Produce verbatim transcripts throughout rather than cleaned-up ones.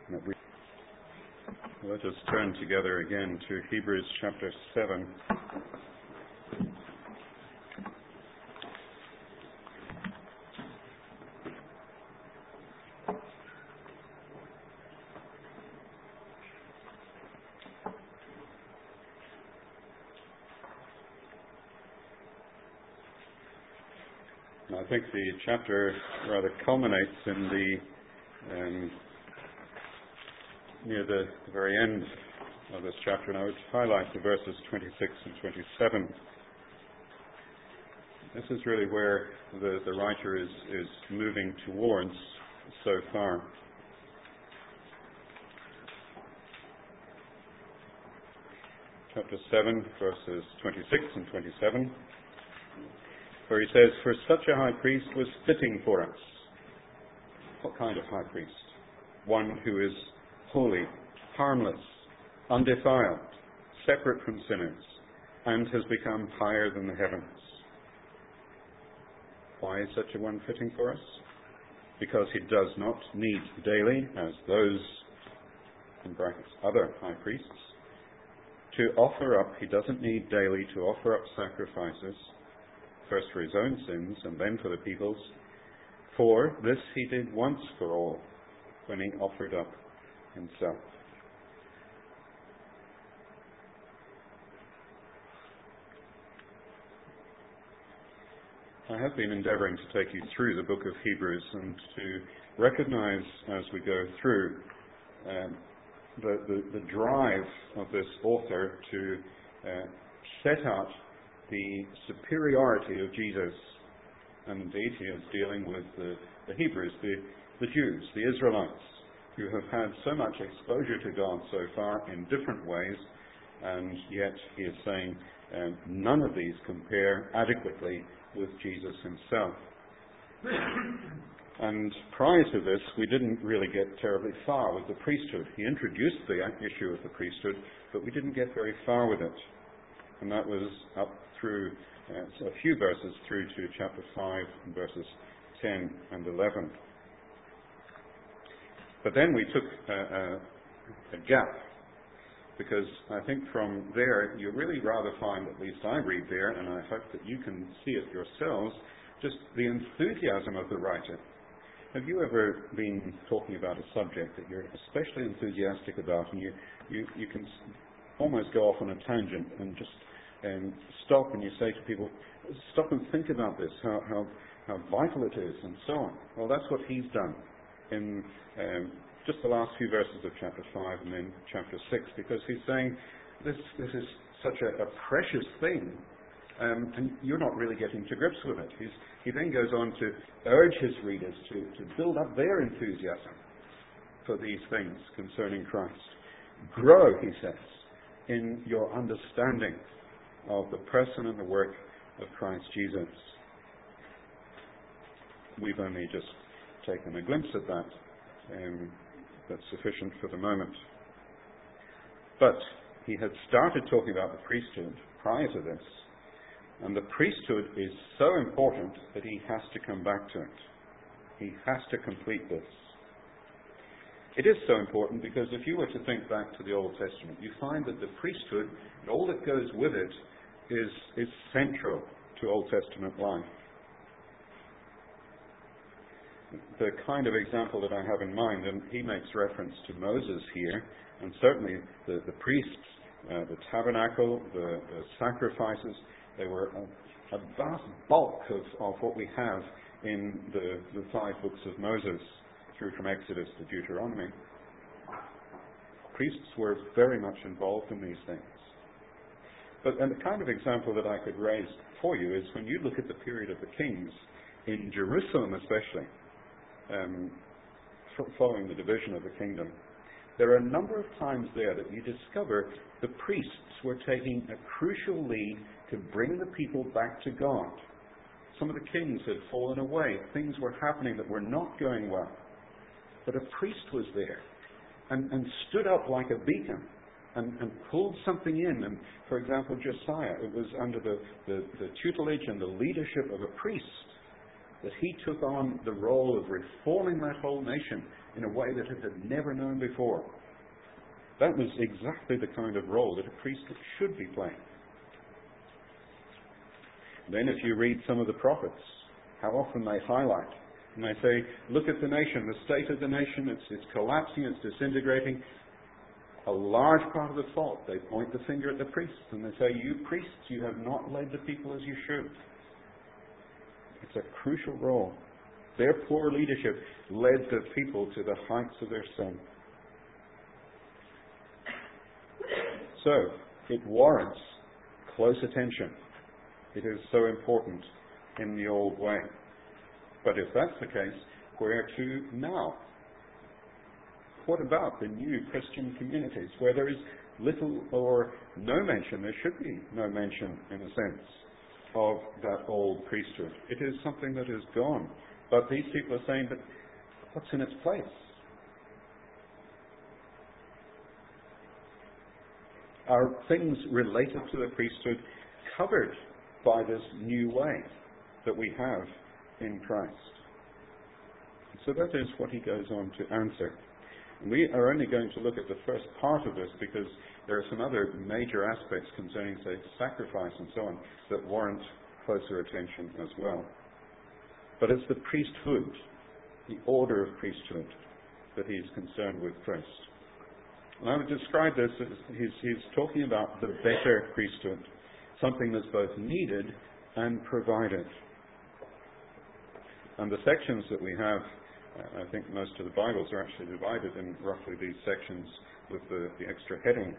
that we let us turn together again to Hebrews chapter seven. I think the chapter rather culminates in the um, near the, the very end of this chapter, and I would highlight the verses twenty-six and twenty-seven. This is really where the, the writer is, is moving towards so far. Chapter seven, verses twenty-six and twenty-seven. Where he says, "For such a high priest was fitting for us." What kind of high priest? One who is holy, harmless, undefiled, separate from sinners, and has become higher than the heavens. Why is such a one fitting for us? Because he does not need daily, as those, in brackets, other high priests, to offer up, he doesn't need daily to offer up sacrifices, first for his own sins and then for the people's. For this he did once for all, when he offered up himself. I have been endeavouring to take you through the book of Hebrews and to recognize as we go through um, the, the, the drive of this author to uh, set out the superiority of Jesus. And indeed he is dealing with the, the Hebrews, the, the Jews, the Israelites, who have had so much exposure to God so far in different ways, and yet he is saying um, none of these compare adequately with Jesus himself. And prior to this, we didn't really get terribly far with the priesthood. He introduced the issue of the priesthood, but we didn't get very far with it. And that was up through uh, a few verses through to chapter five, verses ten and eleven. But then we took a, a, a gap, because I think from there you really rather find, at least I read there, and I hope that you can see it yourselves, just the enthusiasm of the writer. Have you ever been talking about a subject that you're especially enthusiastic about, and you, you, you can almost go off on a tangent and just and stop and you say to people, stop and think about this, how, how, how vital it is, and so on. Well, that's what he's done in um, just the last few verses of chapter five and then chapter six, because he's saying this, this is such a, a precious thing, um, and you're not really getting to grips with it. He's, he then goes on to urge his readers to, to build up their enthusiasm for these things concerning Christ. Grow, he says, in your understanding of the person and the work of Christ Jesus. We've only just taken a glimpse at that. Um, that's sufficient for the moment. But he had started talking about the priesthood prior to this, and the priesthood is so important that he has to come back to it. He has to complete this. It is so important because if you were to think back to the Old Testament, you find that the priesthood and all that goes with it is, is central to Old Testament life. The kind of example that I have in mind, and he makes reference to Moses here, and certainly the, the priests, uh, the tabernacle, the, the sacrifices, they were a, a vast bulk of, of what we have in the, the five books of Moses, through from Exodus to Deuteronomy. Priests were very much involved in these things. But and the kind of example that I could raise for you is when you look at the period of the kings, in Jerusalem especially, um, following the division of the kingdom, there are a number of times there that you discover the priests were taking a crucial lead to bring the people back to God. Some of the kings had fallen away. Things were happening that were not going well. But a priest was there and, and stood up like a beacon and, and pulled something in. And, for example, Josiah, it was under the, the, the tutelage and the leadership of a priest that he took on the role of reforming that whole nation in a way that it had never known before. That was exactly the kind of role that a priest should be playing. Then if you read some of the prophets, how often they highlight, and they say, look at the nation, the state of the nation, it's, it's collapsing, it's disintegrating. A large part of the fault, they point the finger at the priests, and they say, you priests, you have not led the people as you should. It's a crucial role. Their poor leadership led the people to the heights of their sin. So, it warrants close attention. It is so important in the old way. But if that's the case, where to now? What about the new Christian communities where there is little or no mention, there should be no mention in a sense, of that old priesthood? It is something that is gone. But these people are saying, but what's in its place? Are things related to the priesthood covered by this new way that we have in Christ? So that is what he goes on to answer. And we are only going to look at the first part of this because there are some other major aspects concerning, say, sacrifice and so on that warrant closer attention as well. But it's the priesthood, the order of priesthood, that he's concerned with first. And I would describe this as he's, he's talking about the better priesthood, something that's both needed and provided. And the sections that we have, uh, I think most of the Bibles are actually divided in roughly these sections with the, the extra headings.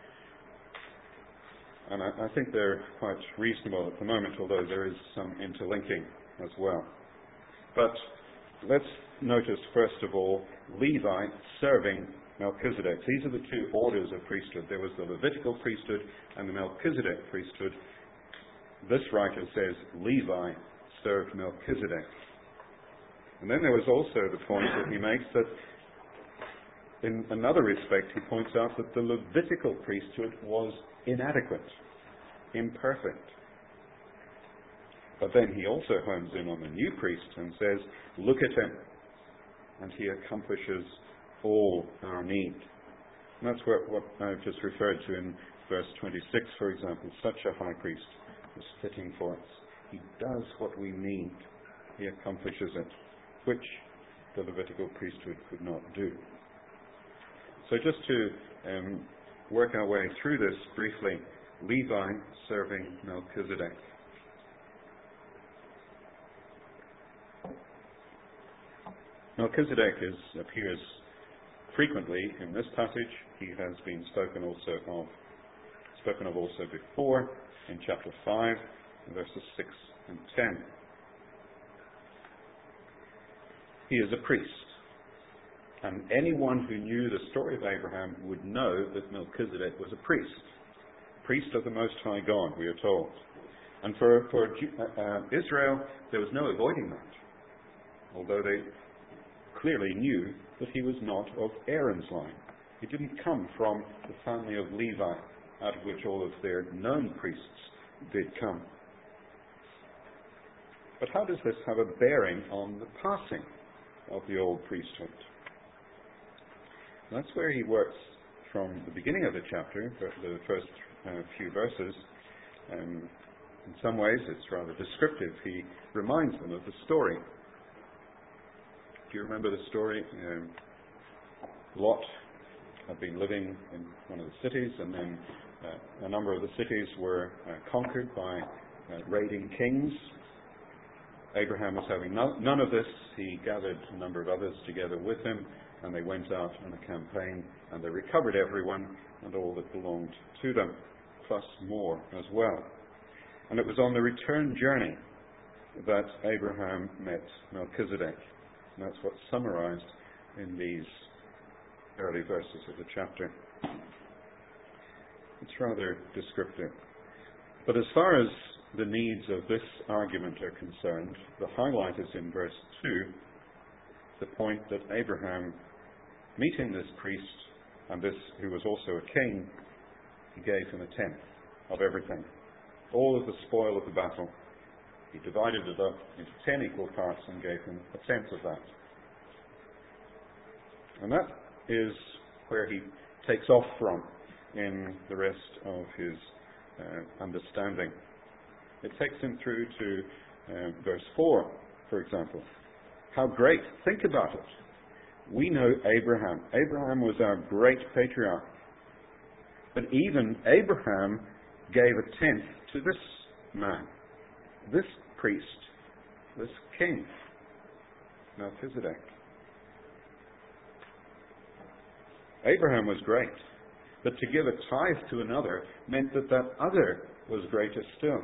And I, I think they're quite reasonable at the moment, although there is some interlinking as well. But let's notice, first of all, Levi serving Melchizedek. These are the two orders of priesthood. There was the Levitical priesthood and the Melchizedek priesthood. This writer says Levi served Melchizedek. And then there was also the point that he makes that in another respect he points out that the Levitical priesthood was inadequate, imperfect. But then he also hones in on the new priest and says, look at him, and he accomplishes all our need. And that's what, what I've just referred to in verse twenty-six, for example. Such a high priest is fitting for us. He does what we need. He accomplishes it, which the Levitical priesthood could not do. So just to um, work our way through this briefly, Levi serving Melchizedek. Melchizedek is, appears frequently in this passage. He has been spoken also of, spoken of also before in chapter five, verses six and ten. He is a priest, and anyone who knew the story of Abraham would know that Melchizedek was a priest, priest of the Most High God, we are told. And for, for uh, Israel, there was no avoiding that, although they clearly knew that he was not of Aaron's line. He didn't come from the family of Levi, out of which all of their known priests did come. But how does this have a bearing on the passing of the old priesthood? That's where he works from the beginning of the chapter, the first uh, few verses. Um, in some ways it's rather descriptive. He reminds them of the story. Do you remember the story? Um, Lot had been living in one of the cities, and then uh, a number of the cities were uh, conquered by uh, raiding kings. Abraham was having no, none of this. He gathered a number of others together with him, and they went out on a campaign, and they recovered everyone and all that belonged to them, plus more as well. And it was on the return journey that Abraham met Melchizedek. And that's what's summarized in these early verses of the chapter. It's rather descriptive. But as far as the needs of this argument are concerned, the highlight is in verse two, the point that Abraham, meeting this priest, and this who was also a king, he gave him a tenth of everything, all of the spoil of the battle. He divided it up into ten equal parts and gave him a tenth of that. And that is where he takes off from in the rest of his uh, understanding. It takes him through to uh, verse four, for example. How great! Think about it. We know Abraham. Abraham was our great patriarch. But even Abraham gave a tenth to this man, this priest, this king, Melchizedek. Abraham was great, but to give a tithe to another meant that that other was greater still.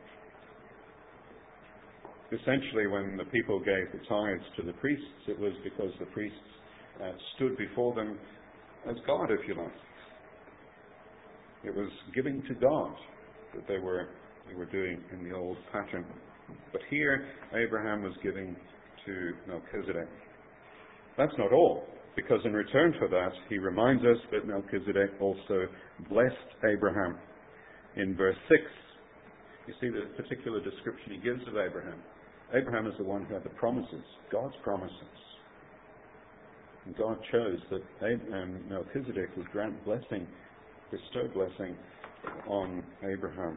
Essentially, when the people gave the tithes to the priests, it was because the priests uh, stood before them as God, if you like. It was giving to God that they were they were doing in the old pattern. But here, Abraham was giving to Melchizedek. That's not all, because in return for that, he reminds us that Melchizedek also blessed Abraham. In verse six, you see the particular description he gives of Abraham. Abraham is the one who had the promises, God's promises. And God chose that Abraham, Melchizedek would grant blessing, bestow blessing on Abraham.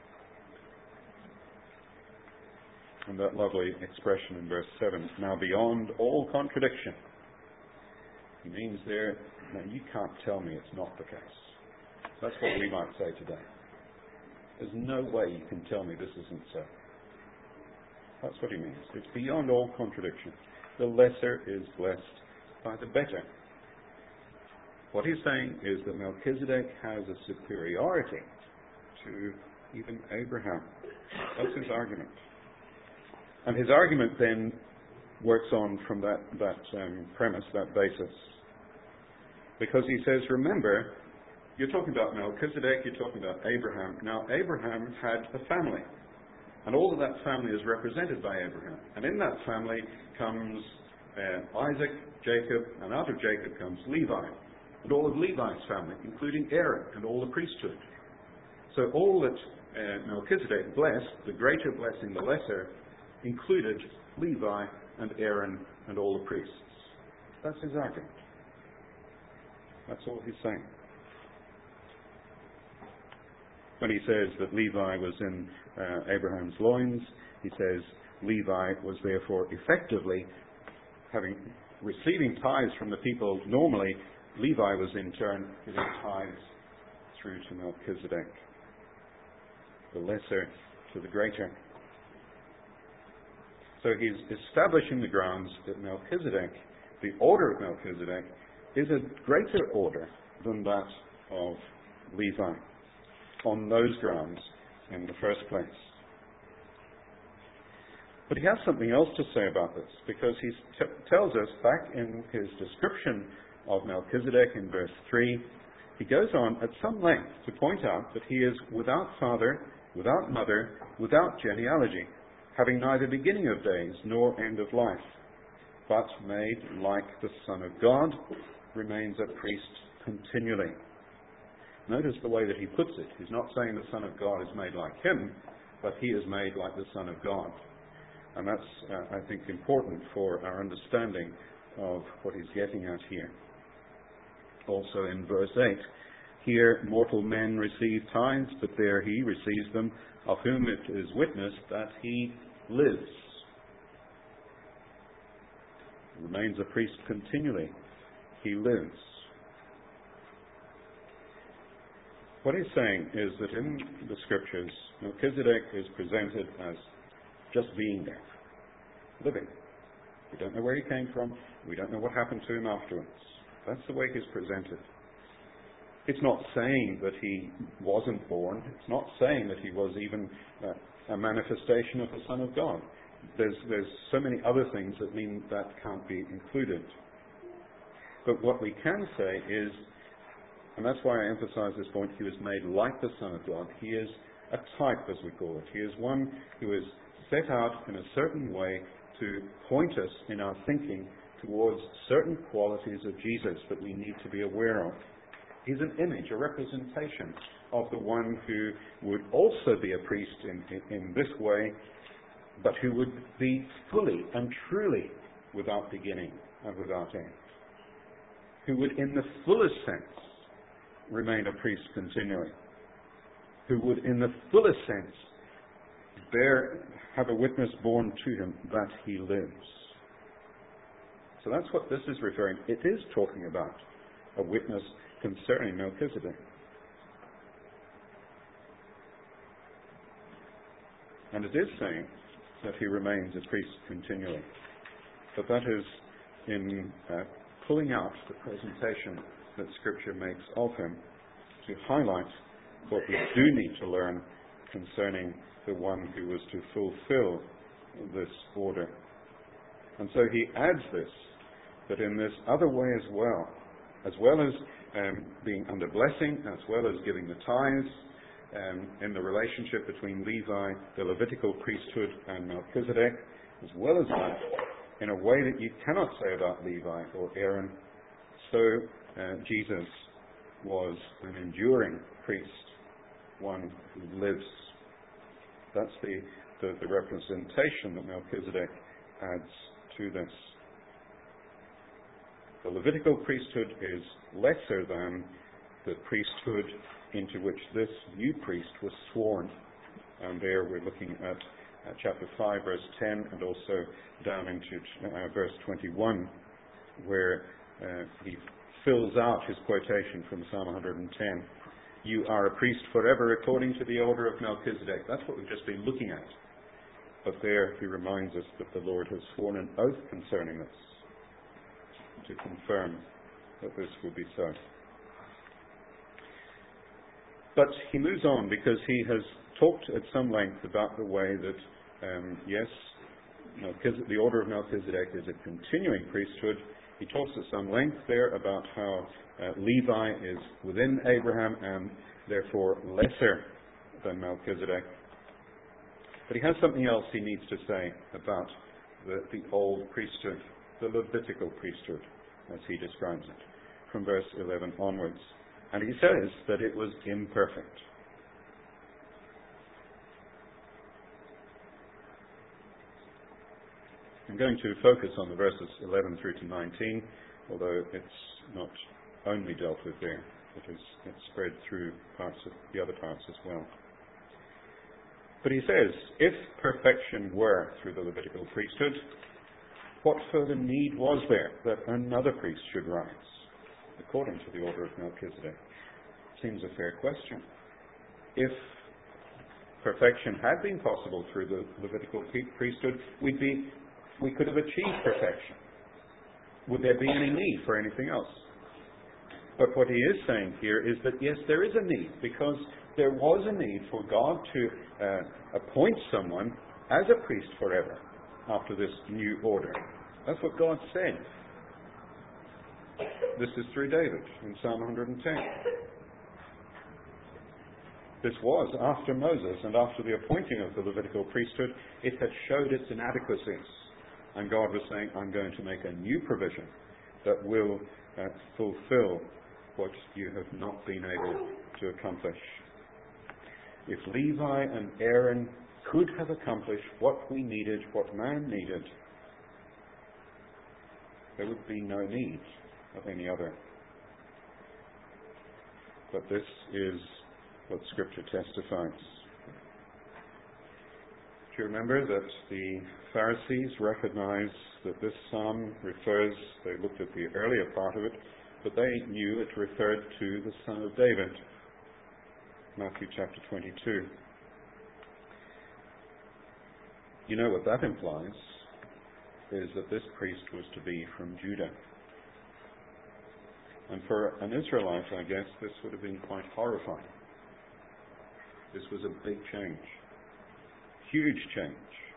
And that lovely expression in verse seven, now beyond all contradiction. He means there, now you can't tell me it's not the case. That's what we might say today. There's no way you can tell me this isn't so. That's what he means. It's beyond all contradiction. The lesser is blessed by the better. What he's saying is that Melchizedek has a superiority to even Abraham. That's his argument. And his argument then works on from that, that um, premise, that basis. Because he says, remember, you're talking about Melchizedek, you're talking about Abraham. Now, Abraham had a family. And all of that family is represented by Abraham. And in that family comes uh, Isaac, Jacob, and out of Jacob comes Levi. And all of Levi's family, including Aaron and all the priesthood. So all that uh, Melchizedek blessed, the greater blessing, the lesser, included Levi and Aaron and all the priests. That's his argument. That's all he's saying. When he says that Levi was in uh, Abraham's loins, he says Levi was therefore effectively having receiving tithes from the people. Normally, Levi was in turn giving tithes through to Melchizedek, the lesser to the greater. So he's establishing the grounds that Melchizedek, the order of Melchizedek, is a greater order than that of Levi on those grounds in the first place. But he has something else to say about this, because he t- tells us back in his description of Melchizedek in verse three, he goes on at some length to point out that he is without father, without mother, without genealogy, having neither beginning of days nor end of life, but made like the Son of God, remains a priest continually. Notice the way that he puts it. He's not saying the Son of God is made like him, but he is made like the Son of God. And that's, uh, I think, important for our understanding of what he's getting at here. Also in verse eight, here mortal men receive tithes, but there he receives them, of whom it is witnessed that he lives. He remains a priest continually. He lives. What he's saying is that in the Scriptures, Melchizedek is presented as just being there, living. We don't know where he came from. We don't know what happened to him afterwards. That's the way he's presented. It's not saying that he wasn't born. It's not saying that he was even uh, a manifestation of the Son of God. There's, there's so many other things that mean that can't be included. But what we can say is, and that's why I emphasize this point, he was made like the Son of God. He is a type, as we call it. He is one who is set out in a certain way to point us in our thinking towards certain qualities of Jesus that we need to be aware of. He's an image, a representation of the one who would also be a priest in, in, in this way but who would be fully and truly without beginning and without end, who would in the fullest sense remain a priest continually, who would in the fullest sense bear, have a witness borne to him that he lives. So that's what this is referring to. It is talking about a witness concerning Melchizedek. And it is saying that he remains a priest continually. But that is in uh, pulling out the presentation that Scripture makes of him to highlight what we do need to learn concerning the one who was to fulfill this order. And so he adds this, that in this other way as well, as well as um, being under blessing, as well as giving the tithes, um, in the relationship between Levi, the Levitical priesthood, and Melchizedek, as well as that, in a way that you cannot say about Levi or Aaron, so uh, Jesus was an enduring priest, one who lives. That's the, the, the representation that Melchizedek adds to this. The Levitical priesthood is lesser than the priesthood into which this new priest was sworn. And there we're looking at uh, chapter five, verse ten, and also down into uh, verse twenty-one, where uh, he fills out his quotation from Psalm one hundred ten. You are a priest forever according to the order of Melchizedek. That's what we've just been looking at. But there he reminds us that the Lord has sworn an oath concerning this to confirm that this will be so. But he moves on because he has talked at some length about the way that, um, yes, Melchizedek, the order of Melchizedek is a continuing priesthood. He talks at some length there about how uh, Levi is within Abraham and therefore lesser than Melchizedek. But he has something else he needs to say about the, the old priesthood, the Levitical priesthood, as he describes it, from verse eleven onwards. And he says that it was imperfect. I'm going to focus on the verses eleven through to nineteen, although it's not only dealt with there. It is it's spread through parts of the other parts as well. But he says, if perfection were through the Levitical priesthood, what further need was there that another priest should rise, according to the order of Melchizedek? Seems a fair question. If perfection had been possible through the Levitical priesthood, we'd be, we could have achieved perfection. Would there be any need for anything else? But what he is saying here is that, yes, there is a need, because there was a need for God to uh, appoint someone as a priest forever after this new order. That's what God said. This is through David in Psalm one hundred ten. This was after Moses and after the appointing of the Levitical priesthood. It had showed its inadequacies. And God was saying, I'm going to make a new provision that will uh, fulfill what you have not been able to accomplish. If Levi and Aaron could have accomplished what we needed, what man needed, there would be no need of any other. But this is what Scripture testifies. Do you remember that the Pharisees recognized that this psalm refers, they looked at the earlier part of it, but they knew it referred to the Son of David, Matthew chapter twenty-two. You know what that implies is that this priest was to be from Judah. And for an Israelite, I guess, this would have been quite horrifying. This was a big change. Huge change.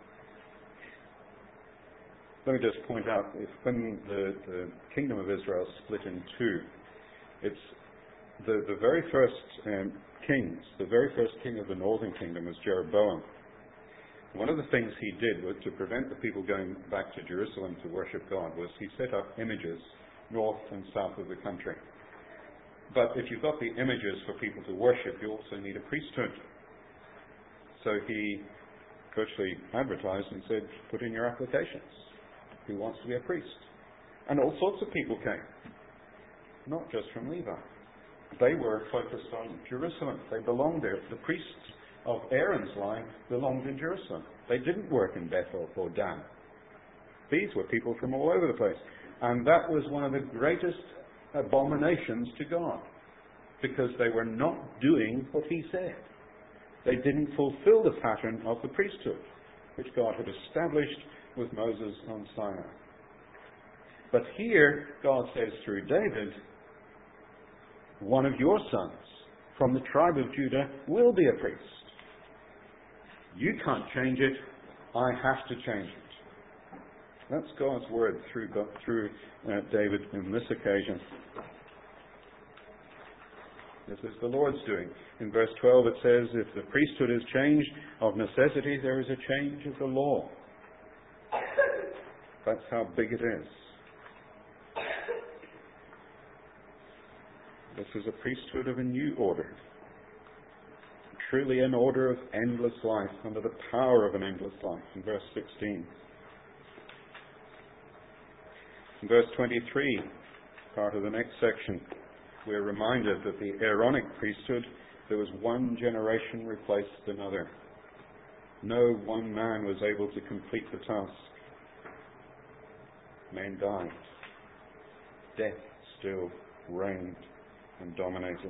Let me just point out, if when the, the kingdom of Israel split in two, it's the, the very first um, kings, the very first king of the northern kingdom was Jeroboam. One of the things he did was to prevent the people going back to Jerusalem to worship God was he set up images north and south of the country. But if you've got the images for people to worship, you also need a priesthood. So he virtually advertised and said, put in your applications. Who wants to be a priest? And all sorts of people came, not just from Levi. They were focused on Jerusalem. They belonged there. The priests of Aaron's line belonged in Jerusalem. They didn't work in Bethel or Dan. These were people from all over the place. And that was one of the greatest abominations to God, because they were not doing what he said. They didn't fulfill the pattern of the priesthood, which God had established with Moses on Sinai. But here, God says through David, one of your sons from the tribe of Judah will be a priest. You can't change it. I have to change it. That's God's word through, God, through uh, David in this occasion. This is the Lord's doing. In verse twelve it says, if the priesthood is changed of necessity, there is a change of the law. That's how big it is. This is a priesthood of a new order. Truly an order of endless life, under the power of an endless life, in verse sixteen. In verse twenty-three, part of the next section, we're reminded that the Aaronic priesthood, there was one generation replaced another. No one man was able to complete the task. Men died. Death still reigned and dominated.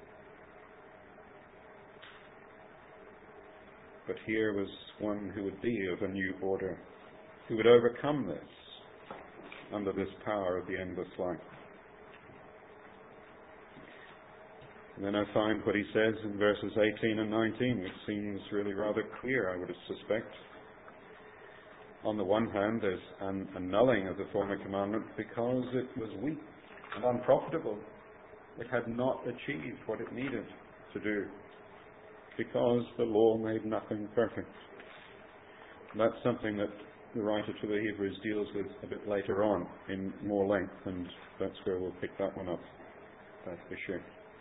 But here was one who would be of a new order, who would overcome this under this power of the endless life. And then I find what he says in verses eighteen and nineteen, which seems really rather clear, I would suspect. On the one hand, there's an annulling of the former commandment because it was weak and unprofitable. It had not achieved what it needed to do, because the law made nothing perfect. And that's something that the writer to the Hebrews deals with a bit later on in more length, and that's where we'll pick that one up, that issue.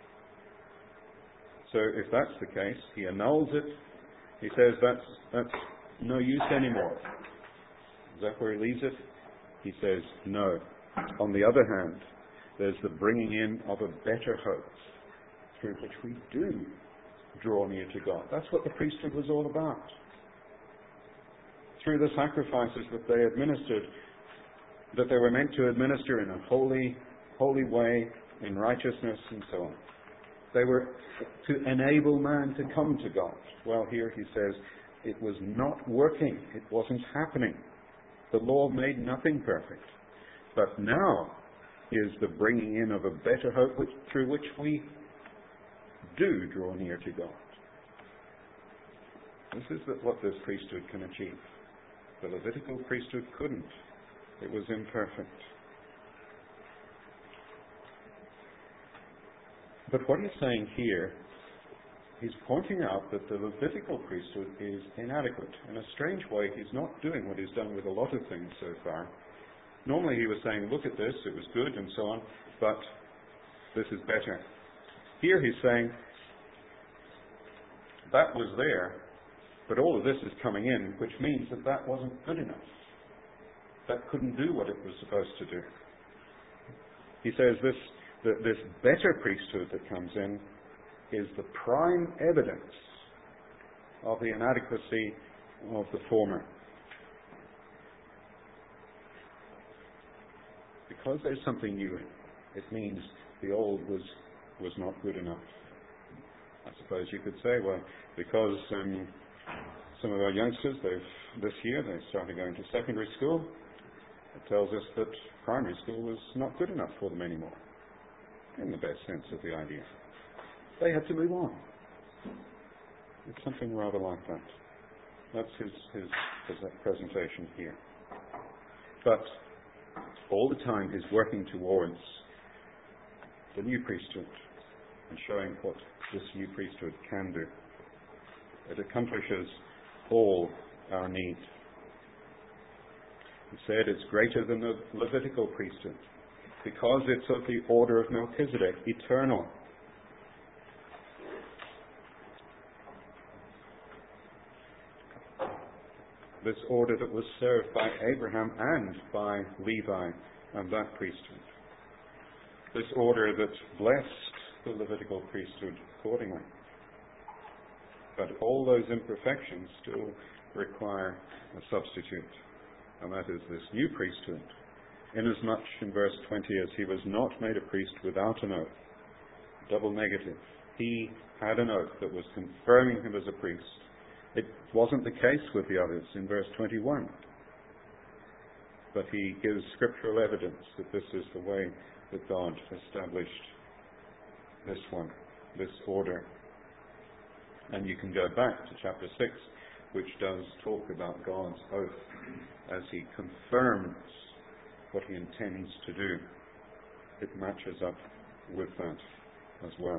So if that's the case, he annuls it. He says that's, that's no use anymore. Is that where he leaves it? He says no. On the other hand, there's the bringing in of a better hope through which we do draw near to God. That's what the priesthood was all about. Through the sacrifices that they administered, that they were meant to administer in a holy, holy way, in righteousness and so on. They were to enable man to come to God. Well, here he says it was not working. It wasn't happening. The law made nothing perfect. But now is the bringing in of a better hope which, through which we do draw near to God. This is what this priesthood can achieve. The Levitical priesthood couldn't. It was imperfect. But what he's saying here, he's pointing out that the Levitical priesthood is inadequate. In a strange way, he's not doing what he's done with a lot of things so far. Normally he was saying, look at this, it was good and so on, but this is better. Here he's saying, that was there, but all of this is coming in, which means that that wasn't good enough. That couldn't do what it was supposed to do. He says this, that this better priesthood that comes in is the prime evidence of the inadequacy of the former. Because there's something new in it, it means the old was, was not good enough. I suppose you could say, well, because um, some of our youngsters, they've this year, they started going to secondary school, it tells us that primary school was not good enough for them anymore, in the best sense of the idea. They had to move on. It's something rather like that. That's his, his, his presentation here. But all the time he's working towards the new priesthood and showing what this new priesthood can do. It accomplishes all our need. He said it's greater than the Levitical priesthood because it's of the order of Melchizedek, eternal. this order that was served by Abraham and by Levi and that priesthood. This order that blessed the Levitical priesthood accordingly. But all those imperfections still require a substitute, and that is this new priesthood. Inasmuch, in verse twenty, as he was not made a priest without an oath, double negative, he had an oath that was confirming him as a priest. It wasn't the case with the others in verse twenty-one. But he gives scriptural evidence that this is the way that God established this one, this order. And you can go back to chapter six, which does talk about God's oath as he confirms what he intends to do. It matches up with that as well.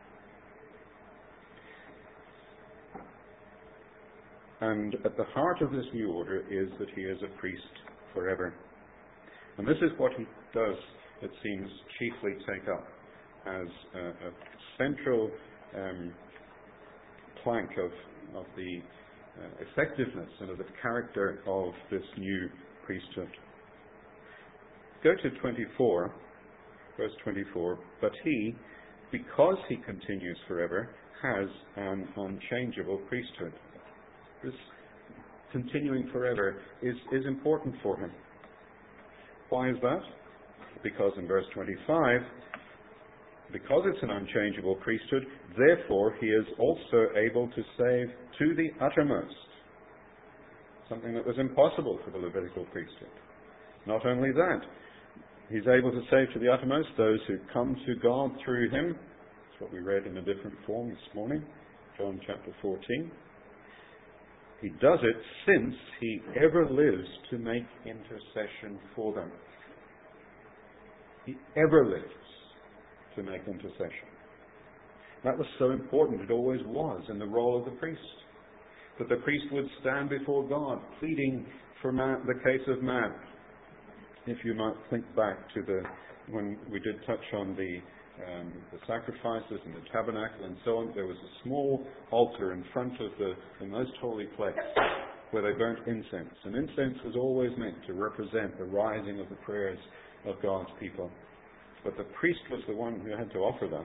And at the heart of this new order is that he is a priest forever. And this is what he does, it seems, chiefly take up as a, a central um, plank of, of the uh, effectiveness and of the character of this new priesthood. Go to twenty-four, verse twenty-four. But he, because he continues forever, has an unchangeable priesthood. This continuing forever is, is important for him. Why is that? Because in verse twenty-five, because it's an unchangeable priesthood, therefore he is also able to save to the uttermost. Something that was impossible for the Levitical priesthood. Not only that, he's able to save to the uttermost those who come to God through him. That's what we read in a different form this morning, John chapter fourteen. He does it since he ever lives to make intercession for them. He ever lives to make intercession. That was so important. It always was in the role of the priest. That the priest would stand before God, pleading for man, the case of man. If you might think back to the when we did touch on the um, the sacrifices and the tabernacle and so on, there was a small altar in front of the, the most holy place where they burnt incense. And incense was always meant to represent the rising of the prayers of God's people. But the priest was the one who had to offer that,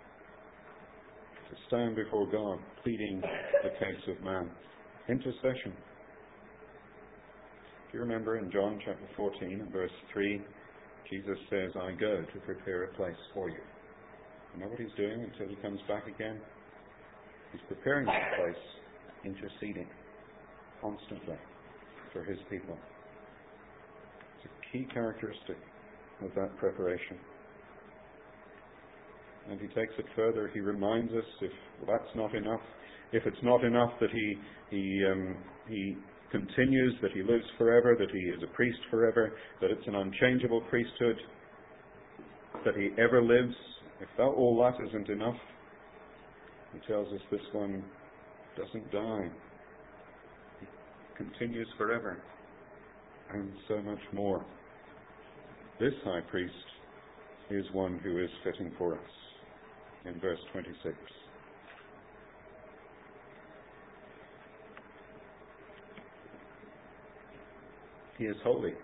to stand before God, pleading the case of man. Intercession. Do you remember in John chapter fourteen and verse three, Jesus says, I go to prepare a place for you. You know what he's doing until he comes back again? He's preparing that place, interceding constantly for his people. It's a key characteristic of that preparation. And he takes it further. He reminds us, if that's not enough, if it's not enough that he he um, he continues, that he lives forever, that he is a priest forever, that it's an unchangeable priesthood, that he ever lives. If that, all that isn't enough, he tells us this one doesn't die. He continues forever, and so much more. This high priest is one who is fitting for us in verse twenty-six. He is holy.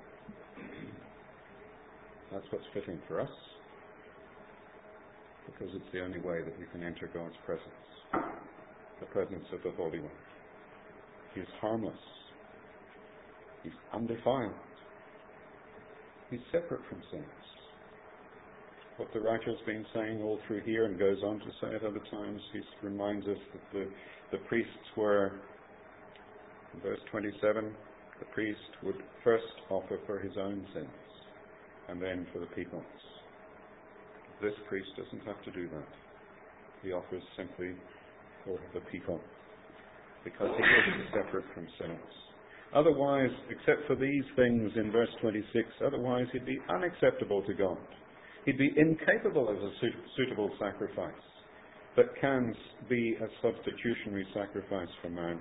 That's what's fitting for us, because it's the only way that we can enter God's presence, the presence of the Holy One. He is harmless. He's undefiled. He's separate from sins. What the writer's been saying all through here, and goes on to say at other times, he reminds us that the, the priests were, in verse twenty-seven, the priest would first offer for his own sins, and then for the people's. This priest doesn't have to do that. He offers simply for the people, because he is separate from sinners. Otherwise, except for these things in verse twenty-six, otherwise he'd be unacceptable to God. He'd be incapable of a suitable sacrifice that can be a substitutionary sacrifice for man.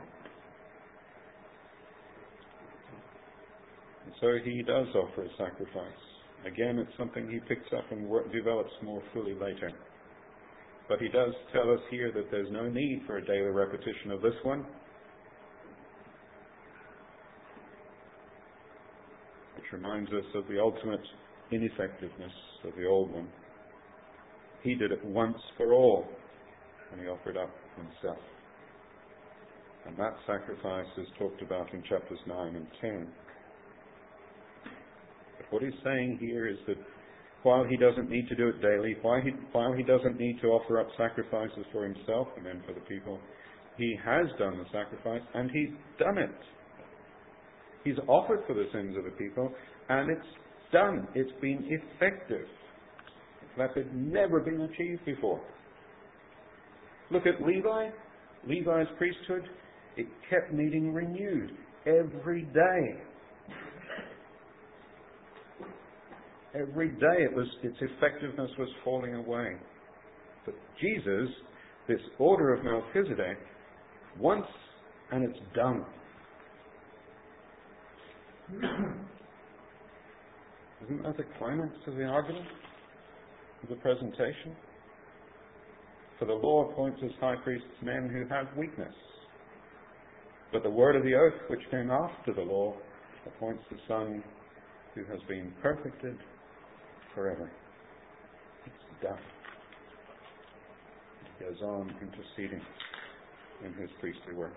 And so he does offer a sacrifice. Again, it's something he picks up and work, develops more fully later. But he does tell us here that there's no need for a daily repetition of this one. reminds us of the ultimate ineffectiveness of the old one. He did it once for all, and he offered up himself. And that sacrifice is talked about in chapters nine and ten. But what he's saying here is that while he doesn't need to do it daily, while he, while he doesn't need to offer up sacrifices for himself and then for the people, he has done the sacrifice and he's done it. He's offered for the sins of the people, and it's done. It's been effective. That had never been achieved before. Look at Levi. Levi's priesthood, it kept needing renewed every day. Every day it was, its effectiveness was falling away. But Jesus, this order of Melchizedek, once and it's done. Isn't that the climax of the argument, of the presentation? For the law appoints as high priests men who have weakness. But the word of the oath which came after the law appoints the Son who has been perfected forever. It's done. He goes on interceding in his priestly work.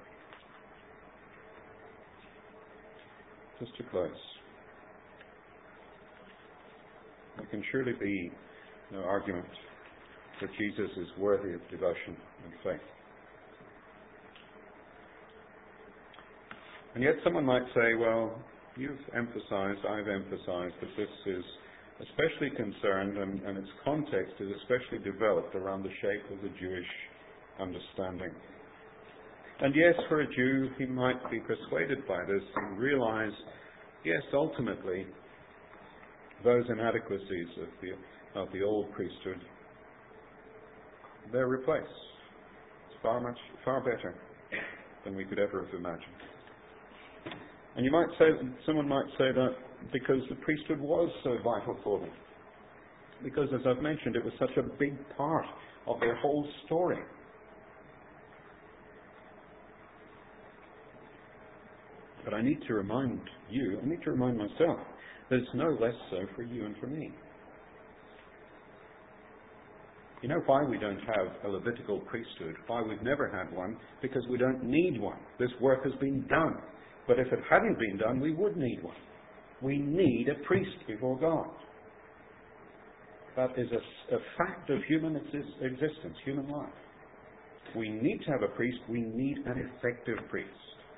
Just to close, there can surely be no argument that Jesus is worthy of devotion and faith. And yet someone might say, well, you've emphasized, I've emphasized that this is especially concerned and, and its context is especially developed around the shape of the Jewish understanding. And yes, for a Jew, he might be persuaded by this and realize, yes, ultimately, those inadequacies of the, of the old priesthood, they're replaced. It's far much, far better than we could ever have imagined. And you might say, someone might say that because the priesthood was so vital for them. Because, as I've mentioned, it was such a big part of their whole story. But I need to remind you, I need to remind myself, that it's no less so for you and for me. You know why we don't have a Levitical priesthood? Why we've never had one? Because we don't need one. This work has been done. But if it hadn't been done, we would need one. We need a priest before God. That is a, a fact of human exist, existence, human life. We need to have a priest. We need an effective priest.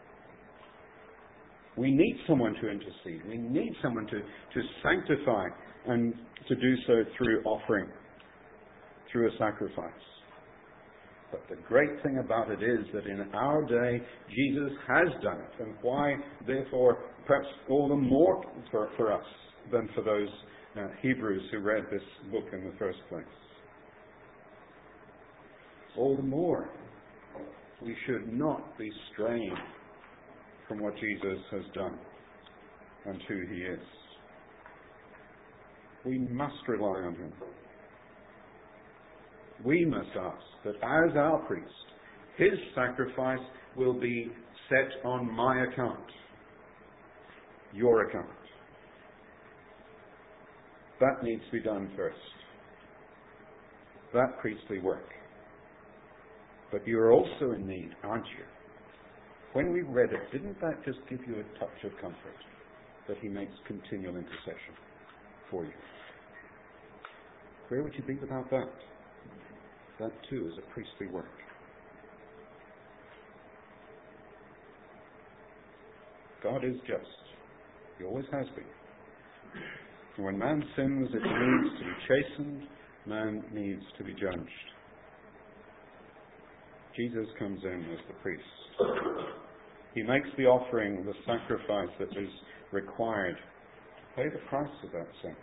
We need someone to intercede. We need someone to, to sanctify and to do so through offering, through a sacrifice. But the great thing about it is that in our day, Jesus has done it. And why, therefore, perhaps all the more for, for us than for those uh, Hebrews who read this book in the first place. All the more, we should not be straying from what Jesus has done and who he is. We must rely on him. We must ask that as our priest, his sacrifice will be set on my account, your account. That needs to be done first. That priestly work. But you're also in need, aren't you? When we read it, didn't that just give you a touch of comfort that he makes continual intercession for you? Where would you be without that? That too is a priestly work. God is just. He always has been. And when man sins, it needs to be chastened. Man needs to be judged. Jesus comes in as the priest. He makes the offering, the sacrifice that is required to pay the price of that sin.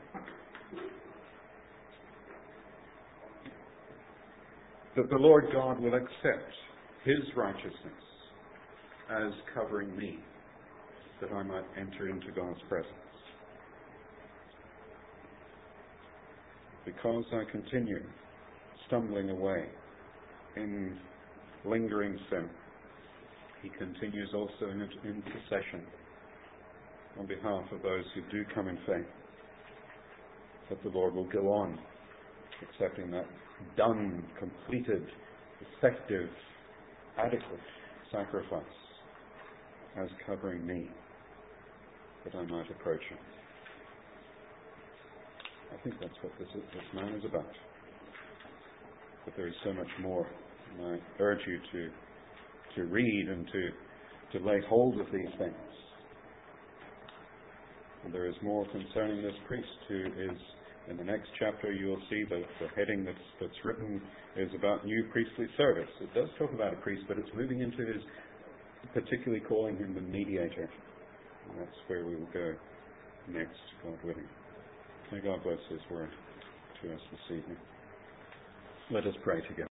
That the Lord God will accept his righteousness as covering me, that I might enter into God's presence. Because I continue stumbling away in lingering sin, he continues also in intercession on behalf of those who do come in faith, that the Lord will go on accepting that done, completed, effective, adequate sacrifice as covering me, that I might approach Him. I think that's what this, this man is about. But there is so much more, and I urge you to to read and to, to lay hold of these things. And there is more concerning this priest who is, in the next chapter you will see the, the heading that's, that's written is about new priestly service. It does talk about a priest, but it's moving into his, particularly calling him the mediator. And that's where we will go next, God willing. May God bless His word to us this evening. Let us pray together.